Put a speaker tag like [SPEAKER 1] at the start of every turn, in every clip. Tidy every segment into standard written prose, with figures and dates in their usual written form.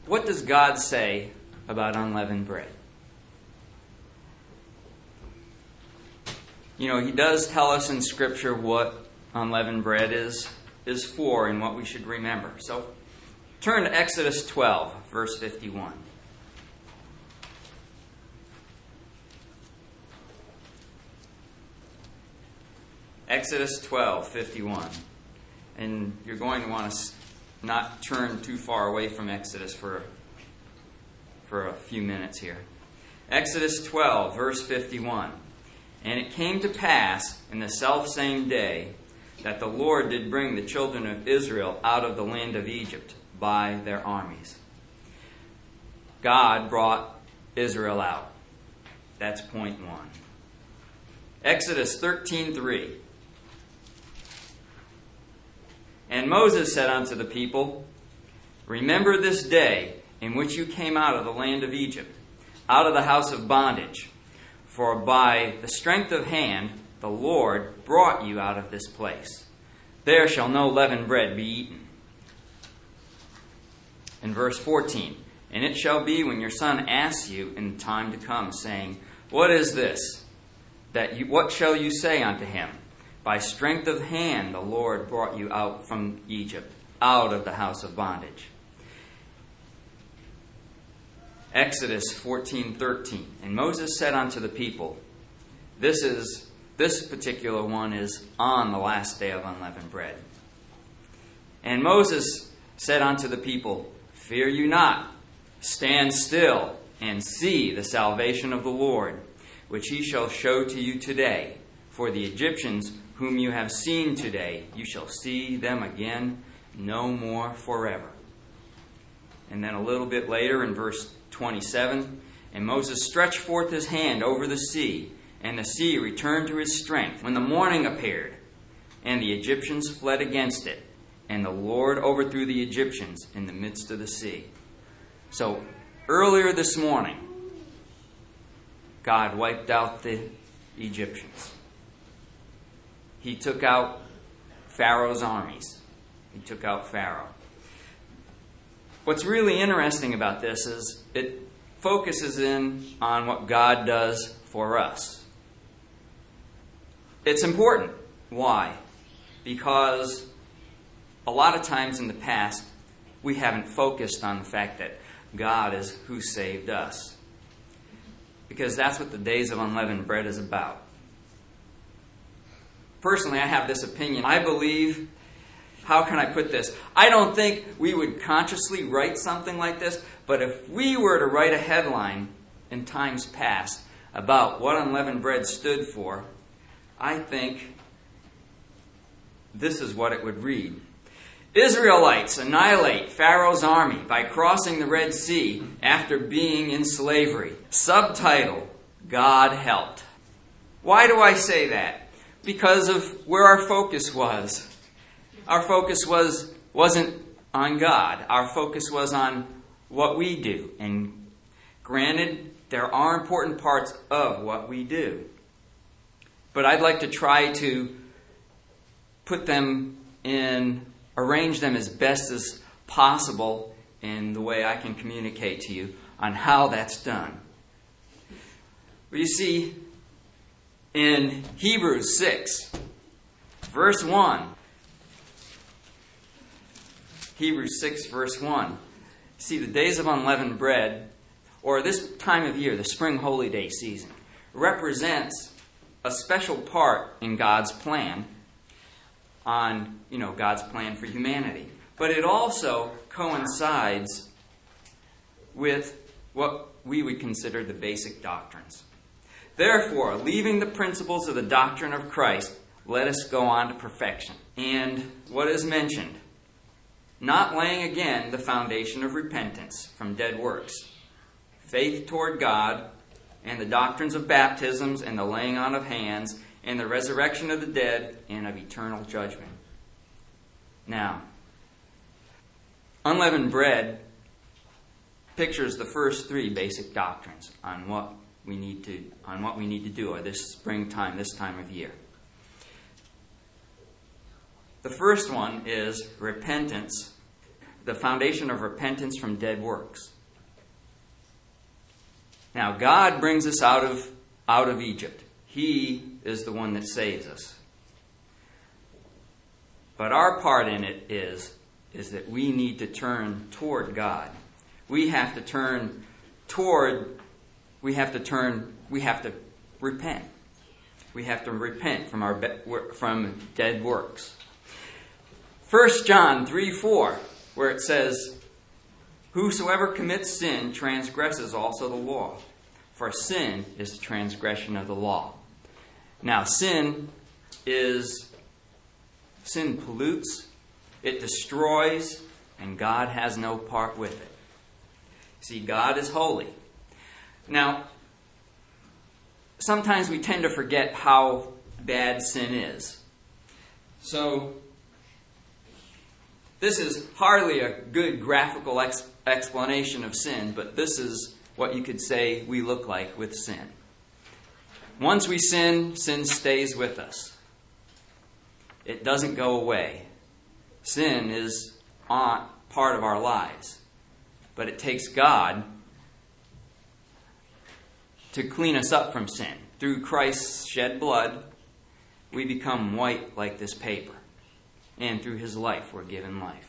[SPEAKER 1] what does God say about unleavened bread? You know, He does tell us in Scripture what unleavened bread is for and what we should remember. So turn to Exodus 12, verse 51. Exodus 12, 51. And you're going to want to not turn too far away from Exodus for a few minutes here. Exodus 12, verse 51. And it came to pass in the selfsame day that the Lord did bring the children of Israel out of the land of Egypt by their armies. God brought Israel out. That's point one. Exodus 13:3. And Moses said unto the people, Remember this day in which you came out of the land of Egypt, out of the house of bondage. For by the strength of hand the Lord brought you out of this place. There shall no leavened bread be eaten. In verse 14, And it shall be when your son asks you in time to come, saying, What is this? What shall you say unto him? By strength of hand the Lord brought you out from Egypt, out of the house of bondage. Exodus 14:13. And Moses said unto the people, this particular one is on the last day of unleavened bread. And Moses said unto the people, Fear you not, stand still, and see the salvation of the Lord, which he shall show to you today. For the Egyptians whom you have seen today, you shall see them again no more forever. And then a little bit later in verse 27, And Moses stretched forth his hand over the sea, and the sea returned to his strength when the morning appeared, and the Egyptians fled against it, and the Lord overthrew the Egyptians in the midst of the sea. So earlier this morning, God wiped out the Egyptians. He took out Pharaoh's armies. He took out Pharaoh. What's really interesting about this is it focuses in on what God does for us. It's important. Why? Because a lot of times in the past, we haven't focused on the fact that God is who saved us. Because that's what the days of unleavened bread is about. Personally, I have this opinion. I believe, how can I put this? I don't think we would consciously write something like this, but if we were to write a headline in times past about what unleavened bread stood for, I think this is what it would read. Israelites annihilate Pharaoh's army by crossing the Red Sea after being in slavery. Subtitle, God helped. Why do I say that? Because of where our focus was. Our focus wasn't on God. Our focus was on what we do. And granted, there are important parts of what we do. But I'd like to try to put them in, arrange them as best as possible in the way I can communicate to you on how that's done. Well, you see, in Hebrews 6, verse 1, Hebrews 6, verse 1, see, the days of unleavened bread, or this time of year, the spring holy day season, represents a special part in God's plan on, God's plan for humanity. But it also coincides with what we would consider the basic doctrines. Therefore, leaving the principles of the doctrine of Christ, let us go on to perfection. And what is mentioned? Not laying again the foundation of repentance from dead works, faith toward God, and the doctrines of baptisms and the laying on of hands, and the resurrection of the dead, and of eternal judgment. Now, unleavened bread pictures the first three basic doctrines on what we need to do at this springtime, this time of year. The first one is repentance. the foundation of repentance from dead works. Now, God brings us out of Egypt. He is the one that saves us. But our part in it is that we need to turn toward God. We have to repent. We have to repent from dead works. 1 John 3:4, where it says, "Whosoever commits sin transgresses also the law, for sin is the transgression of the law." Now, sin pollutes, it destroys, and God has no part with it. See, God is holy. Now, sometimes we tend to forget how bad sin is. So, this is hardly a good graphical explanation of sin, but this is what you could say we look like with sin. Once we sin, sin stays with us. It doesn't go away. Sin is part of our lives. But it takes God to clean us up from sin. Through Christ's shed blood, we become white like this paper. And through His life, we're given life.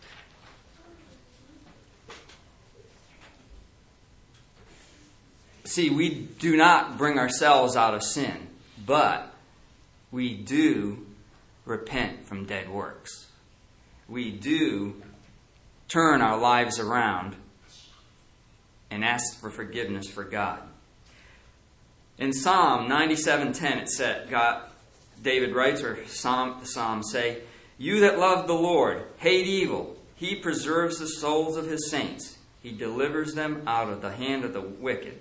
[SPEAKER 1] See, we do not bring ourselves out of sin, but we do repent from dead works. We do turn our lives around and ask for forgiveness for God. In Psalm 97:10, it said, David writes, or the Psalms say, "You that love the Lord hate evil. He preserves the souls of His saints. He delivers them out of the hand of the wicked."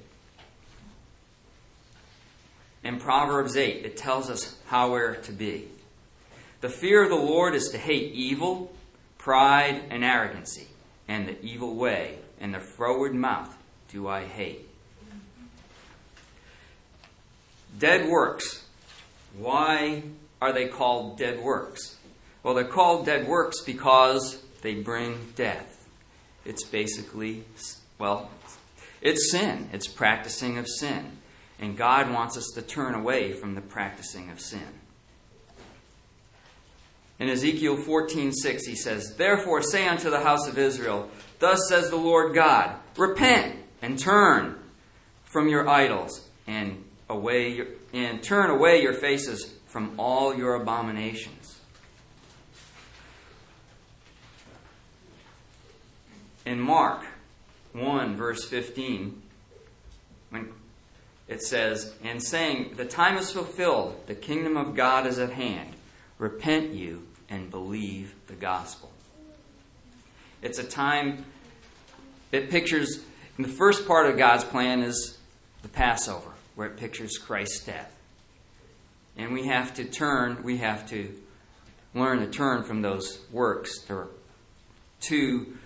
[SPEAKER 1] In Proverbs 8, it tells us how we're to be. "The fear of the Lord is to hate evil, pride, and arrogancy, and the evil way, and the froward mouth do I hate." Dead works. Why are they called dead works? Well, they're called dead works because they bring death. It's basically, it's sin. It's practicing of sin. And God wants us to turn away from the practicing of sin. In Ezekiel 14:6, He says, "Therefore say unto the house of Israel, Thus says the Lord God, repent and turn from your idols, and turn away your faces from all your abominations." In Mark 1, verse 15, when it says, "And saying, the time is fulfilled, the kingdom of God is at hand. Repent you and believe the gospel." It's a time, it pictures, the first part of God's plan is the Passover, where it pictures Christ's death. And we have to learn to turn from those works to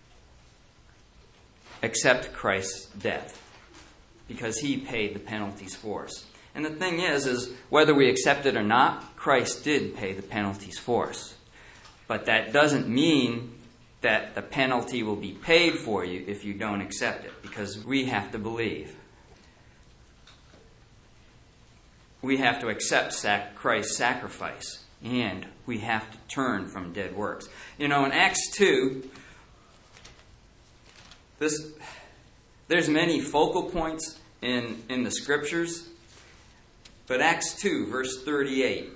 [SPEAKER 1] accept Christ's death, because He paid the penalties for us. And the thing is whether we accept it or not, Christ did pay the penalties for us. But that doesn't mean that the penalty will be paid for you if you don't accept it, because we have to believe. We have to accept Christ's sacrifice, and we have to turn from dead works. In Acts 2, there's many focal points in the Scriptures, but Acts 2, verse 38,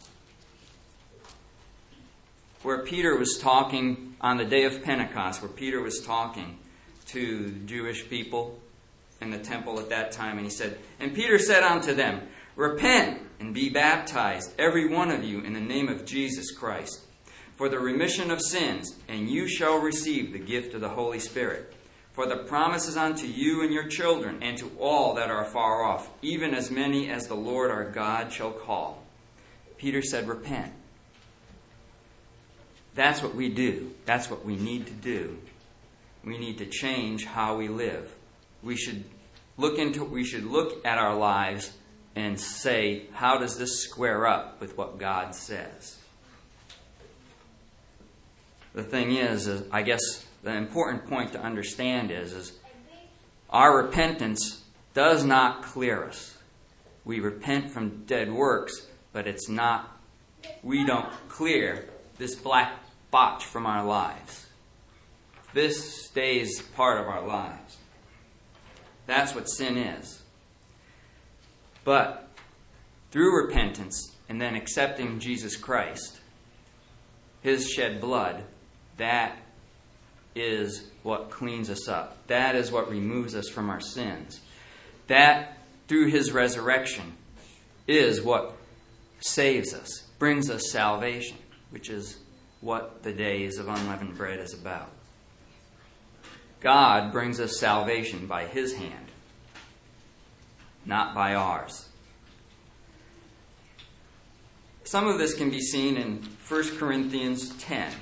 [SPEAKER 1] where Peter was talking on the day of Pentecost, where Peter was talking to Jewish people in the temple at that time, and he said, "And Peter said unto them, Repent and be baptized, every one of you, in the name of Jesus Christ, for the remission of sins, and you shall receive the gift of the Holy Spirit. For the promise is unto you and your children, and to all that are far off, even as many as the Lord our God shall call." Peter said, repent. That's what we do. That's what we need to do. We need to change how we live. We should look at our lives and say, how does this square up with what God says? the thing is I guess the important point to understand is our repentance does not clear us. We repent from dead works, but we don't clear this black spot from our lives. This stays part of our lives. That's what sin is. But through repentance and then accepting Jesus Christ, His shed blood, that is what cleans us up. That is what removes us from our sins. That, through His resurrection, is what saves us, brings us salvation, which is what the days of unleavened bread is about. God brings us salvation by His hand, not by ours. Some of this can be seen in 1 Corinthians 10.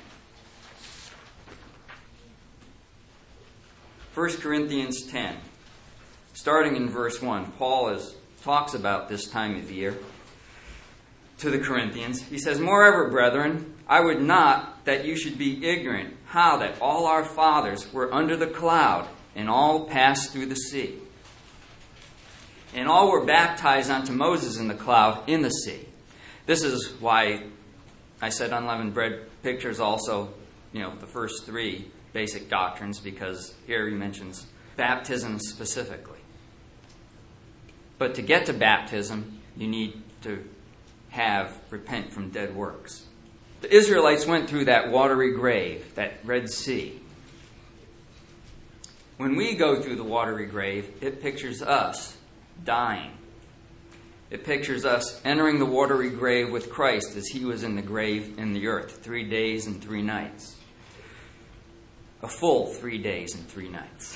[SPEAKER 1] 1 Corinthians 10, starting in verse 1, Paul talks about this time of year to the Corinthians. He says, "Moreover, brethren, I would not that you should be ignorant how that all our fathers were under the cloud, and all passed through the sea. And all were baptized unto Moses in the cloud in the sea." This is why I said unleavened bread pictures also, the first three basic doctrines, because here he mentions baptism specifically. But to get to baptism, you need to repent from dead works. The Israelites went through that watery grave, that Red Sea. When we go through the watery grave, it pictures us dying. It pictures us entering the watery grave with Christ as He was in the grave in the earth, 3 days and 3 nights. A full 3 days and 3 nights.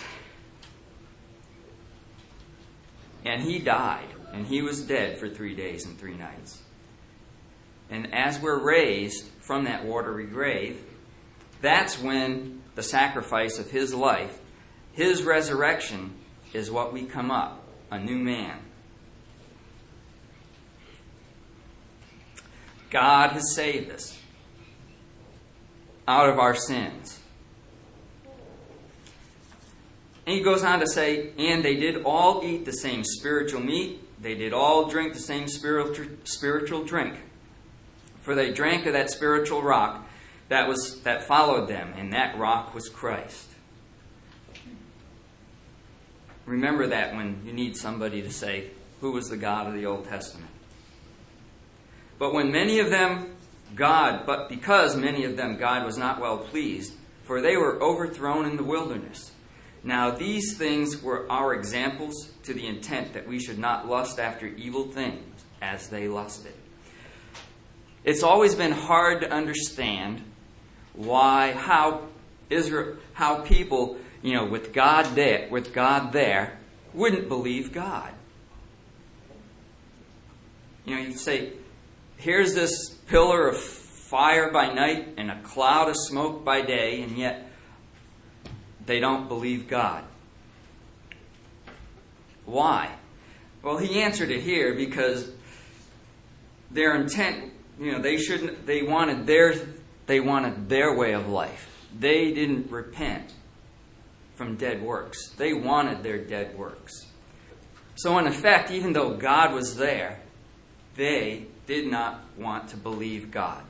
[SPEAKER 1] And He died, and He was dead for 3 days and 3 nights. And as we're raised from that watery grave, that's when the sacrifice of His life, His resurrection, is what we come up, a new man. God has saved us out of our sins. And he goes on to say, "And they did all eat the same spiritual meat. They did all drink the same spiritual drink. For they drank of that spiritual rock that followed them, and that rock was Christ." Remember that when you need somebody to say, who was the God of the Old Testament? But because many of them God was not well pleased, for they were overthrown in the wilderness. Now these things were our examples, to the intent that we should not lust after evil things as they lusted. It's always been hard to understand how people, with God there, wouldn't believe God. You'd say, here's this pillar of fire by night and a cloud of smoke by day, and yet they don't believe God. Why? Well, he answered it here because their intent, they wanted their way of life. They didn't repent from dead works. They wanted their dead works. So in effect, even though God was there, they did not want to believe God.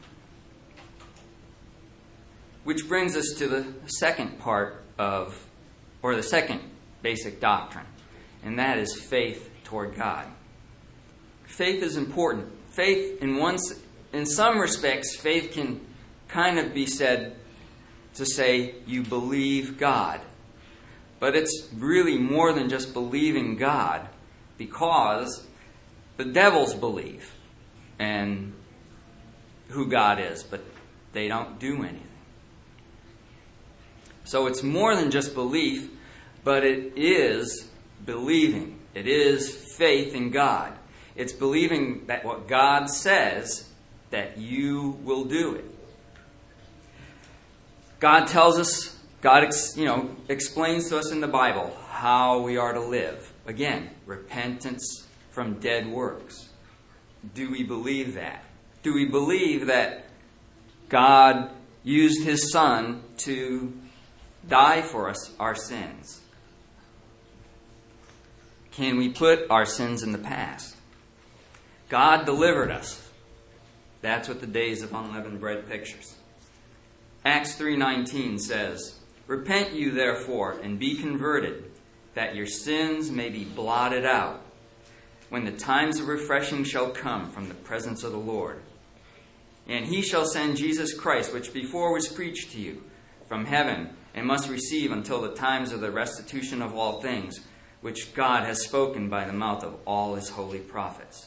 [SPEAKER 1] Which brings us to the second the second basic doctrine, and that is faith toward God. Faith is important. Faith, in some respects, faith can kind of be said to say you believe God. But it's really more than just believing God, because the devils believe and who God is, but they don't do anything. So it's more than just belief, but it is believing. It is faith in God. It's believing that what God says, that you will do it. God tells us, explains to us in the Bible how we are to live. Again, repentance from dead works. Do we believe that? Do we believe that God used his Son to die for us, our sins. Can we put our sins in the past? God delivered us. That's what the days of unleavened bread pictures. Acts 3:19 says, "Repent you therefore, and be converted, that your sins may be blotted out, when the times of refreshing shall come from the presence of the Lord. And he shall send Jesus Christ, which before was preached to you, from heaven, and must receive until the times of the restitution of all things, which God has spoken by the mouth of all his holy prophets."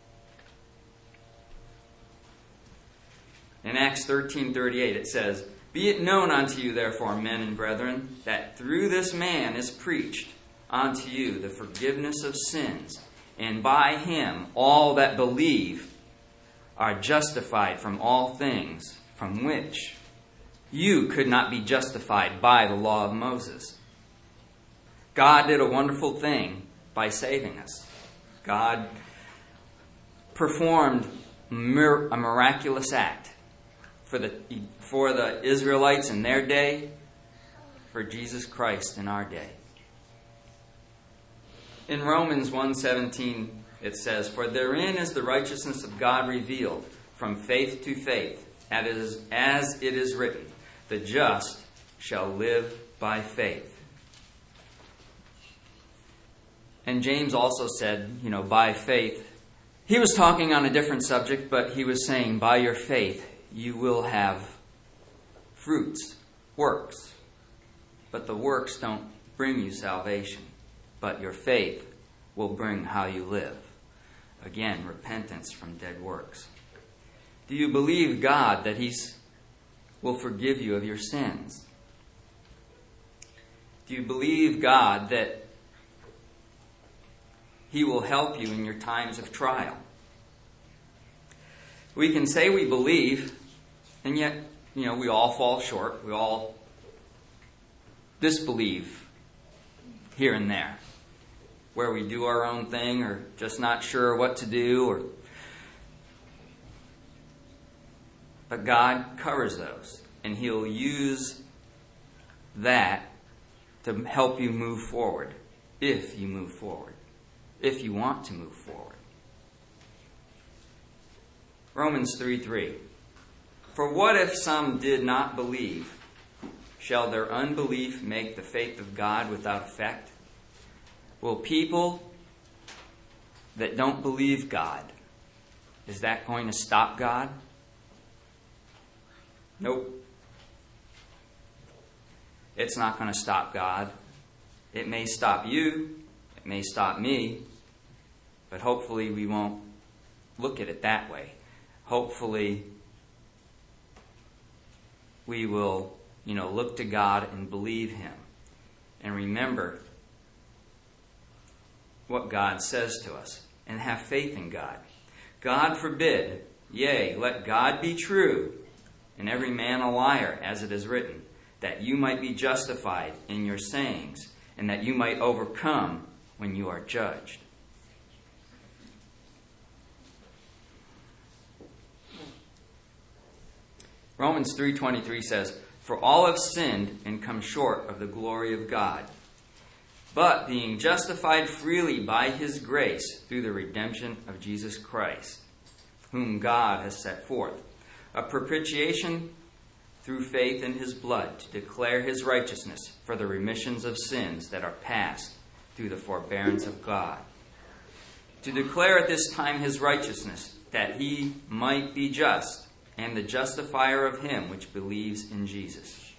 [SPEAKER 1] In Acts 13:38 it says, "Be it known unto you therefore, men and brethren, that through this man is preached unto you the forgiveness of sins, and by him all that believe are justified from all things from which you could not be justified by the law of Moses." God did a wonderful thing by saving us. God performed a miraculous act for the Israelites in their day, for Jesus Christ in our day. In Romans 1:17 it says, "For therein is the righteousness of God revealed, from faith to faith, as it is written, the just shall live by faith." And James also said, by faith. He was talking on a different subject, but he was saying, by your faith, you will have fruits, works. But the works don't bring you salvation. But your faith will bring how you live. Again, repentance from dead works. Do you believe God that he will forgive you of your sins? Do you believe God that he will help you in your times of trial? We can say we believe, and yet, we all fall short. We all disbelieve here and there, where we do our own thing or just not sure what to do. But God covers those, and he'll use that to help you move forward, if you move forward, if you want to move forward. Romans 3:3. "For what if some did not believe? Shall their unbelief make the faith of God without effect? Will people that don't believe God, is that going to stop God? Nope. It's not going to stop God. It may stop you. It may stop me. But hopefully we won't look at it that way. Hopefully we will, look to God and believe him. And remember what God says to us. And have faith in God. God forbid, yea, let God be true, and every man a liar, as it is written, that you might be justified in your sayings, and that you might overcome when you are judged." Romans 3:23 says, "For all have sinned and come short of the glory of God, but being justified freely by his grace through the redemption of Jesus Christ, whom God has set forth, a propitiation through faith in his blood, to declare his righteousness for the remissions of sins that are past through the forbearance of God. To declare at this time his righteousness, that he might be just, and the justifier of him which believes in Jesus."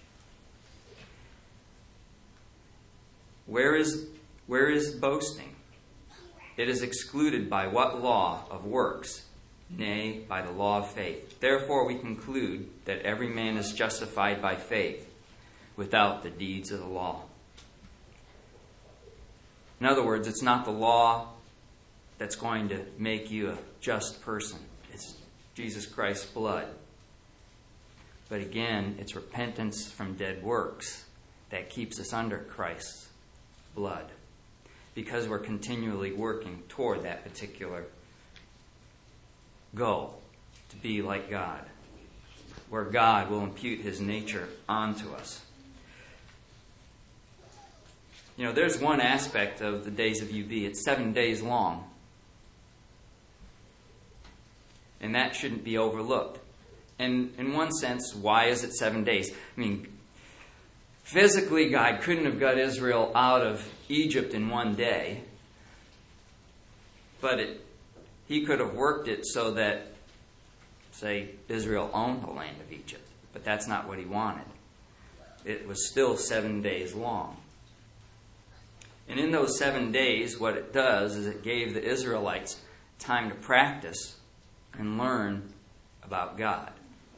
[SPEAKER 1] Where is boasting? It is excluded by what law of works? Nay, by the law of faith. Therefore we conclude that every man is justified by faith, without the deeds of the law. In other words, it's not the law that's going to make you a just person. It's Jesus Christ's blood. But again, it's repentance from dead works that keeps us under Christ's blood, because we're continually working toward that particular goal, to be like God. where God will impute his nature onto us. You know, there's one aspect of the days of UB. It's 7 days long. And that shouldn't be overlooked. And in one sense, why is it 7 days? I mean, physically, God couldn't have got Israel out of Egypt in one day. But he could have worked it so that, say, Israel owned the land of Egypt. But that's not what he wanted. It was still 7 days long. And in those 7 days, what it does is it gave the Israelites time to practice and learn about God.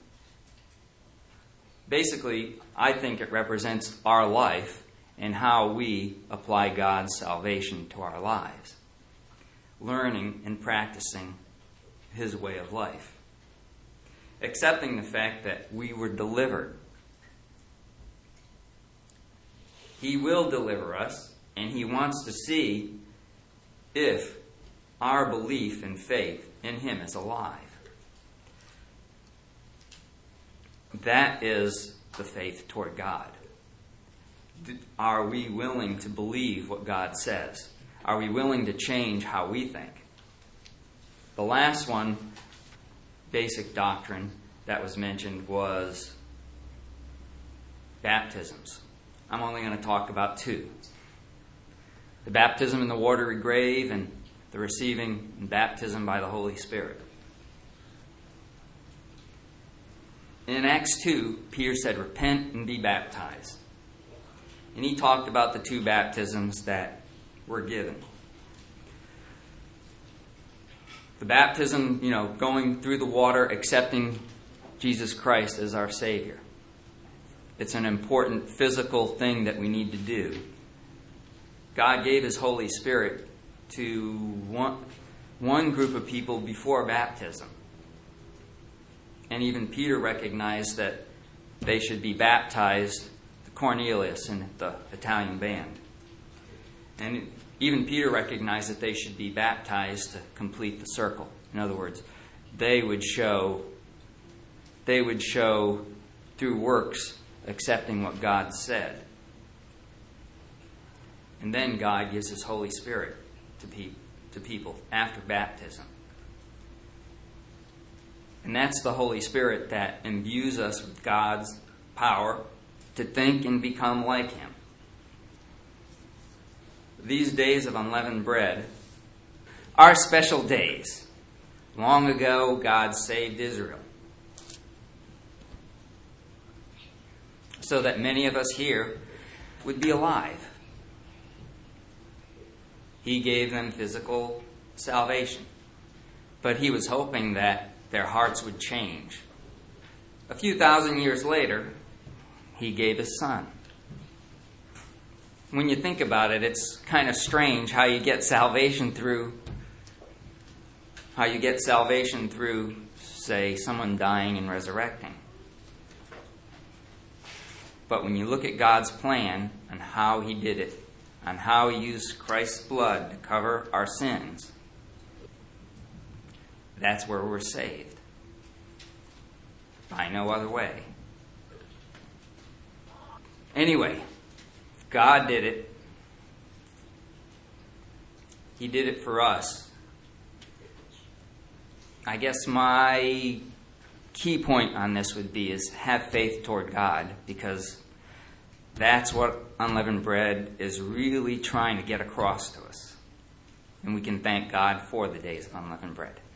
[SPEAKER 1] Basically, I think it represents our life and how we apply God's salvation to our lives. Learning and practicing his way of life. Accepting the fact that we were delivered. He will deliver us, and he wants to see if our belief and faith in him is alive. That is the faith toward God. Are we willing to believe what God says? Are we willing to change how we think? The last one, basic doctrine that was mentioned, was baptisms. I'm only going to talk about two. The baptism in the watery grave and the receiving and baptism by the Holy Spirit. In Acts 2, Peter said, "Repent and be baptized." And he talked about the two baptisms that were given. The baptism, going through the water, accepting Jesus Christ as our Savior. It's an important physical thing that we need to do. God gave his Holy Spirit to one group of people before baptism. And even Peter recognized that they should be baptized, Cornelius and the Italian band. And even Peter recognized that they should be baptized to complete the circle. In other words, they would show through works accepting what God said. And then God gives his Holy Spirit to people after baptism. And that's the Holy Spirit that imbues us with God's power to think and become like him. These days of unleavened bread are special days. Long ago, God saved Israel, so that many of us here would be alive. He gave them physical salvation, but he was hoping that their hearts would change. A few thousand years later, he gave his Son. When you think about it, it's kind of strange how you get salvation through, say, someone dying and resurrecting. But when you look at God's plan and how he did it, and how he used Christ's blood to cover our sins, that's where we're saved. By no other way. Anyway, God did it. He did it for us. I guess my key point on this would be is have faith toward God, because that's what unleavened bread is really trying to get across to us. And we can thank God for the days of unleavened bread.